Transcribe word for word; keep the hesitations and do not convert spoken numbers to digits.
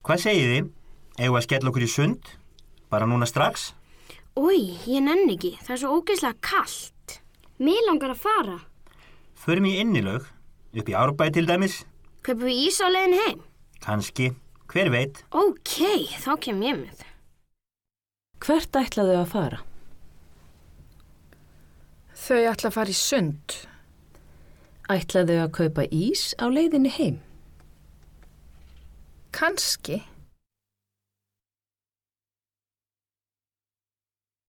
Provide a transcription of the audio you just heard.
Hvað segið þið? Eigum við að skella okkur í sund? Bara núna strax? Új, ég nenni ekki. Það er svo ógeðslega kalt. Mig langar að fara. Förum í innilaug, upp í Árbæ til dæmis. Kaupum við ís á leiðinni heim? Kannski, hver veit. Ókei, þá kem ég með. Hvert ætlaðu að fara? Þau ætla að fara í sund. Ætlaðu að kaupa ís á leiðinni heim? Kannski.